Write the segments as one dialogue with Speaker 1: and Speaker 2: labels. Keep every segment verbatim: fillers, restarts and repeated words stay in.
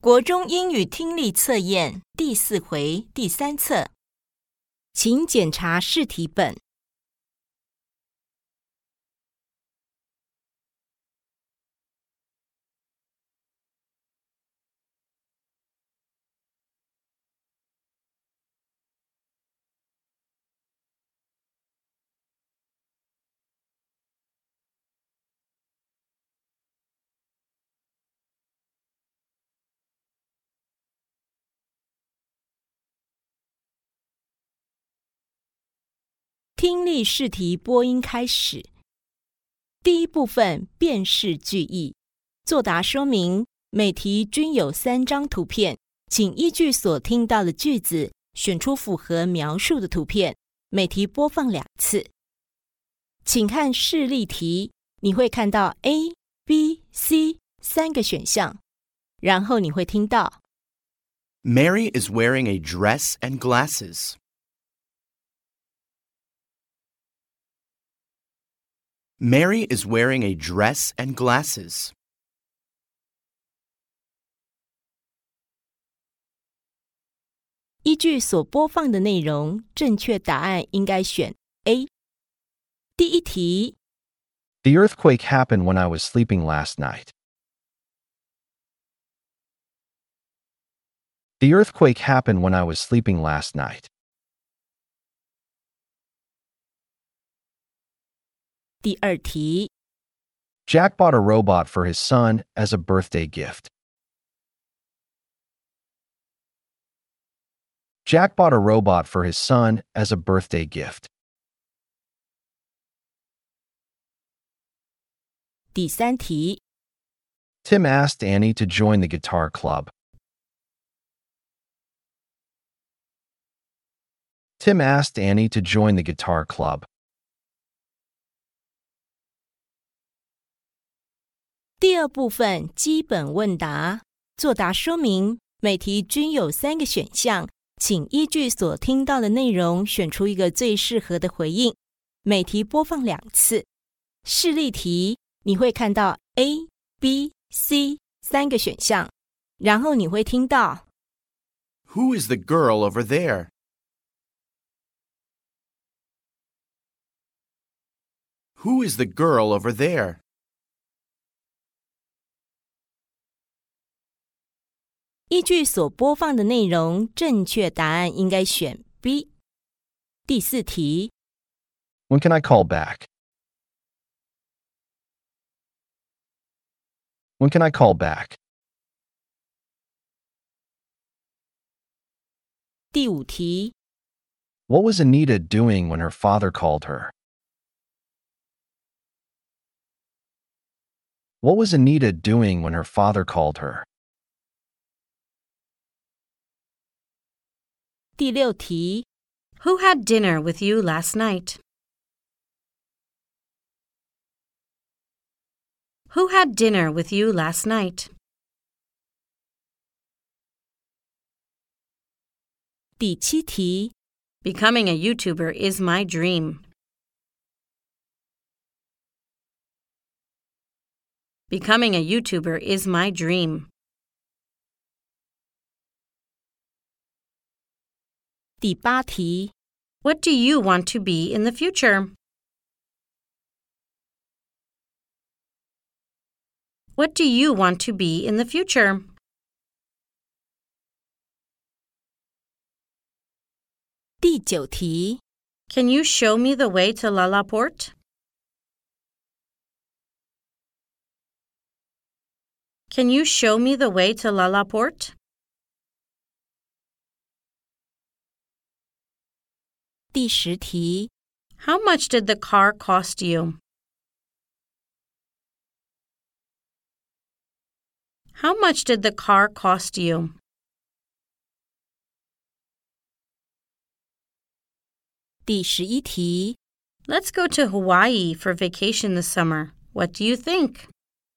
Speaker 1: 国中英语听力测验第四回第三册，请检查试题本。听力试题播音开始。第一部分辨识句意，作答说明，每题均有三张图片，请依据所听到的句子选出符合描述的图片，每题播放两次。请看示例题，你会看到 A、B、C 三个选项，然后你会听到
Speaker 2: Mary is wearing a dress and glasses. Mary is wearing a dress and glasses. 依据所播放的内容，正确答案应该选 A。第一题
Speaker 3: The earthquake happened when I was sleeping last night. The earthquake happened when I was sleeping last night.
Speaker 1: 第二题
Speaker 3: Jack bought a robot for his son as a birthday gift. Jack bought a robot for his son as a birthday gift.
Speaker 1: 第三题
Speaker 3: Tim asked Annie to join the guitar club. Tim asked Annie to join the guitar club.
Speaker 1: 第二部分基本问答，作答说明，每题均有三个选项，请依据所听到的内容选出一个最适合的回应，每题播放两次。示例题，你会看到 A、B、C 三个选项，然后你会听到
Speaker 2: Who is the girl over there? Who is the girl over there?
Speaker 1: 依据所播放的内容，正确答案应该选 B。第四题
Speaker 3: When can I call back? When can I call back?
Speaker 1: 第五题
Speaker 3: What was Anita doing when her father called her? What was Anita doing when her father called her?
Speaker 1: 第六题
Speaker 4: Who had dinner with you last night? Who had dinner with you last night?
Speaker 1: 第七题
Speaker 4: Becoming a YouTuber is my dream. Becoming a YouTuber is my dream.
Speaker 1: 第八题
Speaker 4: What do you want to be in the future? What do you want to be in the future?
Speaker 1: 第九题
Speaker 4: Can you show me the way to Lalaport? Can you show me the way to Lalaport?
Speaker 1: 第十题
Speaker 4: How much did the car cost you? How much did the car cost you?
Speaker 1: 第十一题
Speaker 4: Let's go to Hawaii for vacation this summer. What do you think?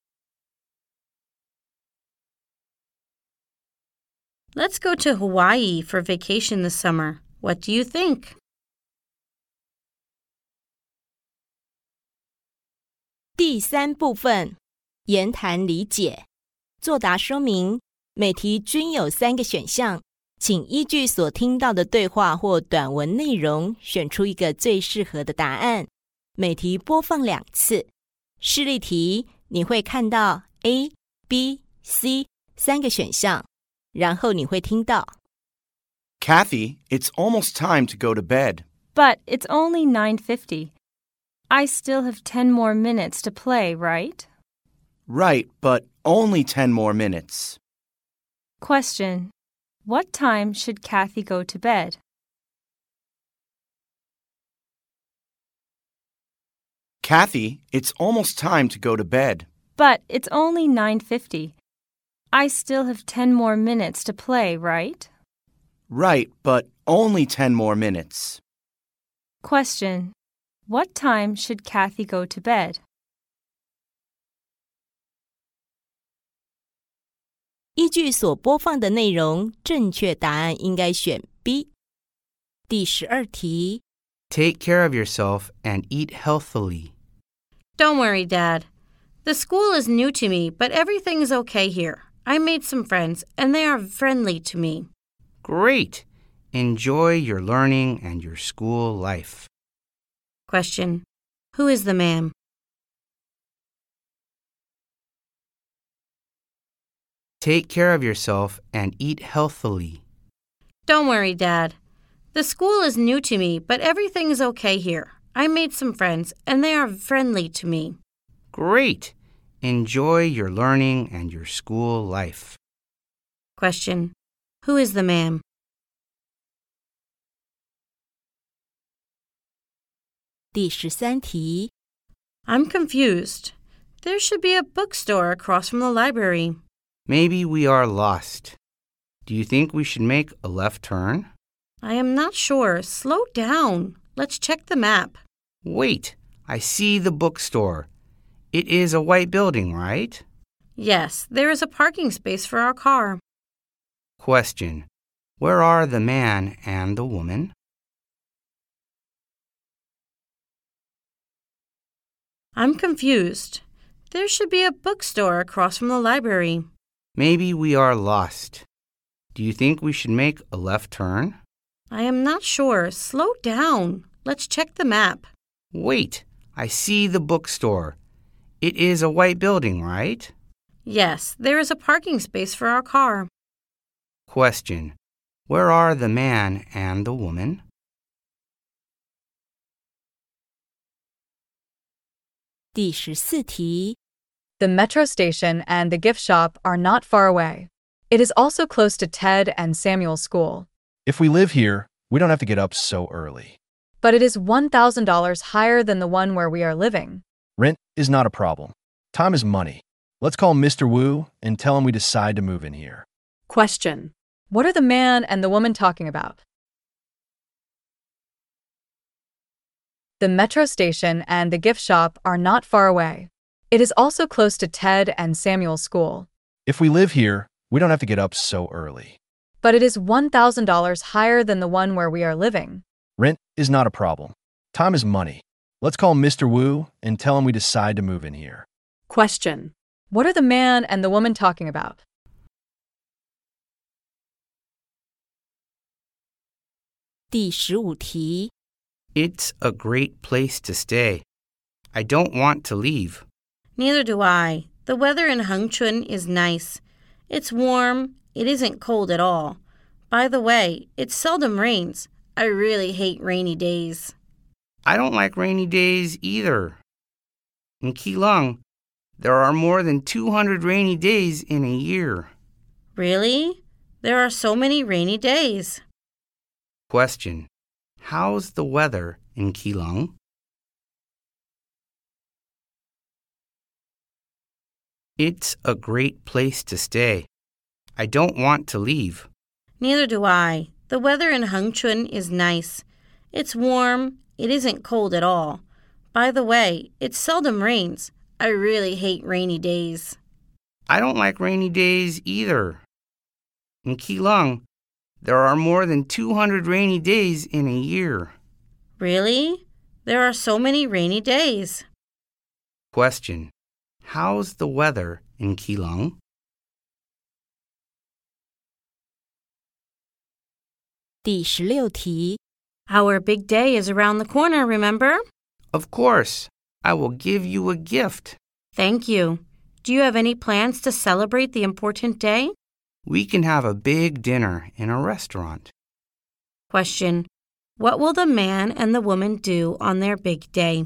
Speaker 4: Let's go to Hawaii for vacation this summer. What do you think? 第三部分言谈理解，作答说明，
Speaker 1: 每题均有三个选项，请依据所听到的对话或短文内容，选出一个最适合的答案。每题播放两次。示例题，你会看到 A、B、C 三个选项，然后你会听到
Speaker 5: Kathy, it's almost time to go to bed.
Speaker 6: But it's only nine fifty. I still have ten more minutes to play, right?
Speaker 5: Right, but only ten more minutes.
Speaker 6: Question. What time should Kathy go to bed?
Speaker 5: Kathy, it's almost time to go to bed.
Speaker 6: But it's only nine fifty. I still have ten more minutes to play, right?
Speaker 5: Right, but only ten more minutes.
Speaker 6: Question. What time should Kathy go to bed?
Speaker 1: 依据所播放的内容，正确答案应该选 B。第十二题
Speaker 7: Take care of yourself and eat healthily.
Speaker 4: Don't worry, Dad. The school is new to me, but everything is okay here. I made some friends, and they are friendly to me.
Speaker 7: Great! Enjoy your learning and your school life.
Speaker 4: Question. Who is the man?
Speaker 7: Take care of yourself and eat healthily.
Speaker 4: Don't worry, Dad. The school is new to me, but everything is okay here. I made some friends, and they are friendly to me.
Speaker 7: Great! Enjoy your learning and your school life.
Speaker 4: Question. Who is the man?
Speaker 1: 《第十三题
Speaker 4: I'm confused. There should be a bookstore across from the library.
Speaker 7: Maybe we are lost. Do you think we should make a left turn?
Speaker 4: I am not sure. Slow down. Let's check the map.
Speaker 7: Wait, I see the bookstore. It is a white building, right?
Speaker 4: Yes, there is a parking space for our car.
Speaker 7: Question. Where are the man and the woman?
Speaker 4: I'm confused. There should be a bookstore across from the library.
Speaker 7: Maybe we are lost. Do you think we should make a left turn?
Speaker 4: I am not sure. Slow down. Let's check the map.
Speaker 7: Wait, I see the bookstore. It is a white building, right?
Speaker 4: Yes, there is a parking space for our car.
Speaker 7: Question. Where are the man and the woman?
Speaker 1: 第十四题
Speaker 2: The metro station and the gift shop are not far away. It is also close to Ted and Samuel's school.
Speaker 3: If we live here, we don't have to get up so early.
Speaker 2: But it is one thousand dollars higher than the one where we are living.
Speaker 3: Rent is not a problem. Time is money. Let's call Mister Wu and tell him we decide to move in here.
Speaker 2: Question. What are the man and the woman talking about? The metro station and the gift shop are not far away. It is also close to Ted and Samuel's school.
Speaker 3: If we live here, we don't have to get up so early.
Speaker 2: But it is one thousand dollars higher than the one where we are living.
Speaker 3: Rent is not a problem. Time is money. Let's call Mister Wu and tell him we decide to move in here.
Speaker 2: Question. What are the man and the woman talking about?
Speaker 1: 《第十五题
Speaker 7: It's a great place to stay. I don't want to leave.
Speaker 4: Neither do I. The weather in Hengchun is nice. It's warm. It isn't cold at all. By the way, it seldom rains. I really hate rainy days.
Speaker 7: I don't like rainy days either. In Keelung, there are more than two hundred rainy days in a year.
Speaker 4: Really? There are so many rainy days.
Speaker 7: Question. How's the weather in Keelung? It's a great place to stay. I don't want to leave.
Speaker 4: Neither do I. The weather in Hengchun is nice. It's warm. It isn't cold at all. By the way, it seldom rains. I really hate rainy days.
Speaker 7: I don't like rainy days either. In Keelung, there are more than two hundred rainy days in a year.
Speaker 4: Really? There are so many rainy days.
Speaker 7: Question. How's the weather in Keelung?
Speaker 1: 第十六题，
Speaker 4: Our big day is around the corner, remember?
Speaker 7: Of course, I will give you a gift.
Speaker 4: Thank you. Do you have any plans to celebrate the important day?
Speaker 7: We can have a big dinner in a restaurant.
Speaker 4: Question. What will the man and the woman do on their big day?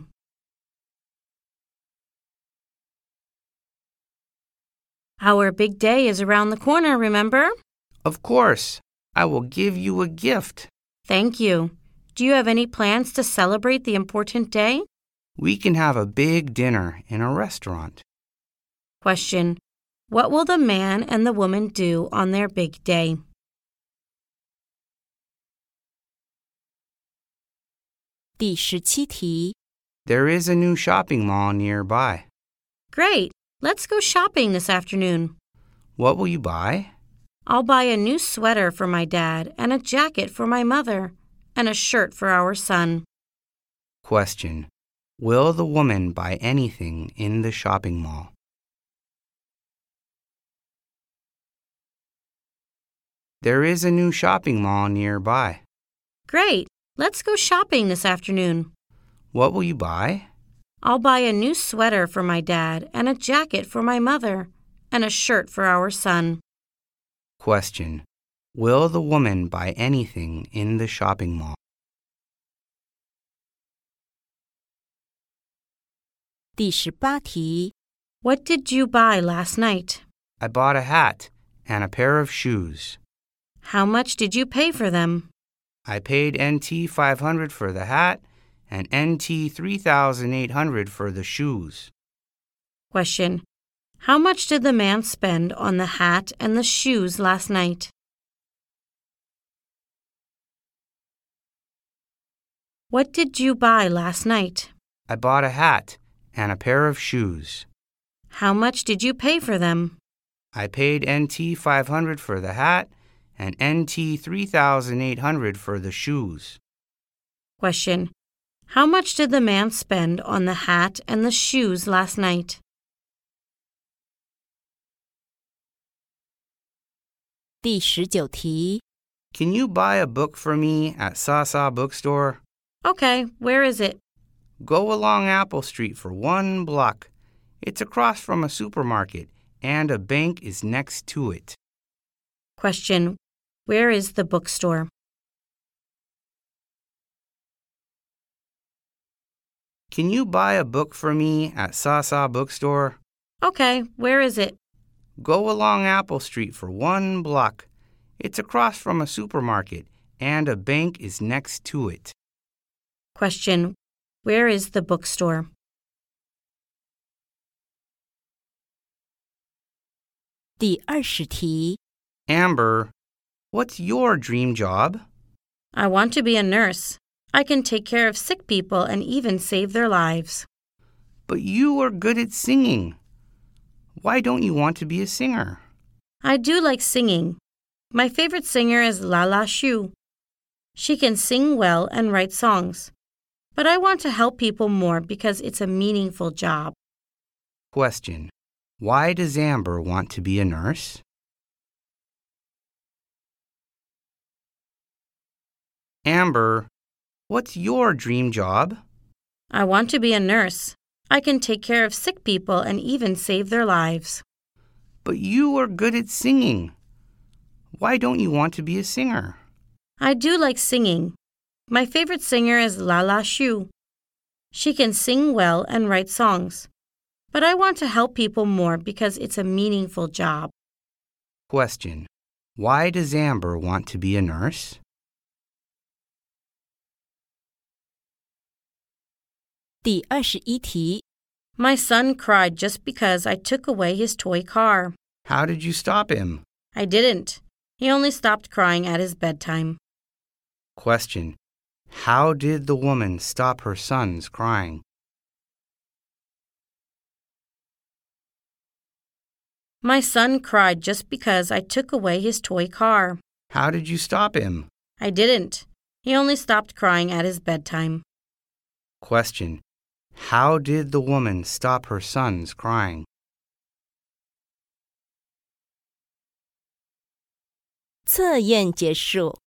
Speaker 4: Our big day is around the corner, remember?
Speaker 7: Of course, I will give you a gift.
Speaker 4: Thank you. Do you have any plans to celebrate the important day?
Speaker 7: We can have a big dinner in a restaurant.
Speaker 4: Question. What will the man and the woman do on their big day?
Speaker 1: "第十七题，
Speaker 7: There is a new shopping mall nearby.
Speaker 4: Great. Let's go shopping this afternoon.
Speaker 7: What will you buy?
Speaker 4: I'll buy a new sweater for my dad and a jacket for my mother and a shirt for our son.
Speaker 7: Question. Will the woman buy anything in the shopping mall? There is a new shopping mall nearby.
Speaker 4: Great. Let's go shopping this afternoon.
Speaker 7: What will you buy?
Speaker 4: I'll buy a new sweater for my dad and a jacket for my mother and a shirt for our son.
Speaker 7: Question. Will the woman buy anything in the shopping mall?
Speaker 1: 第十八题，
Speaker 4: What did you buy last night?
Speaker 7: I bought a hat and a pair of shoes.
Speaker 4: How much did you pay for them?
Speaker 7: I paid N T five hundred for the hat and N T three thousand eight hundred for the shoes.
Speaker 4: Question. How much did the man spend on the hat and the shoes last night? What did you buy last night?
Speaker 7: I bought a hat and a pair of shoes.
Speaker 4: How much did you pay for them?
Speaker 7: I paid N T five hundred for the hat and N T three thousand eight hundred for the shoes.
Speaker 4: Question. How much did the man spend on the hat and the shoes last night?
Speaker 1: 第十九题，
Speaker 7: Can you buy a book for me at Sasa Bookstore?
Speaker 4: Okay, where is it?
Speaker 7: Go along Apple Street for one block. It's across from a supermarket, and a bank is next to it.
Speaker 4: Question. Where is the bookstore?
Speaker 7: Can you buy a book for me at Sasa Bookstore?
Speaker 4: Okay, where is it?
Speaker 7: Go along Apple Street for one block. It's across from a supermarket, and a bank is next to it.
Speaker 4: Question. Where is the bookstore?
Speaker 1: 第二十题，
Speaker 7: Amber, what's your dream job?
Speaker 4: I want to be a nurse. I can take care of sick people and even save their lives.
Speaker 7: But you are good at singing. Why don't you want to be a singer?
Speaker 4: I do like singing. My favorite singer is Lala Shu. She can sing well and write songs. But I want to help people more because it's a meaningful job.
Speaker 7: Question. Why does Amber want to be a nurse? Amber, what's your dream job?
Speaker 4: I want to be a nurse. I can take care of sick people and even save their lives.
Speaker 7: But you are good at singing. Why don't you want to be a singer?
Speaker 4: I do like singing. My favorite singer is Lala Shu. She can sing well and write songs. But I want to help people more because it's a meaningful job.
Speaker 7: Question. Why does Amber want to be a nurse?
Speaker 1: 第二十一题，
Speaker 4: My son cried just because I took away his toy car.
Speaker 7: How did you stop him?
Speaker 4: I didn't. He only stopped crying at his bedtime.
Speaker 7: Question. How did the woman stop her son's crying?
Speaker 4: My son cried just because I took away his toy car.
Speaker 7: How did you stop him?
Speaker 4: I didn't. He only stopped crying at his bedtime.
Speaker 7: Question. How did the woman stop her son's crying?
Speaker 1: 测验结束。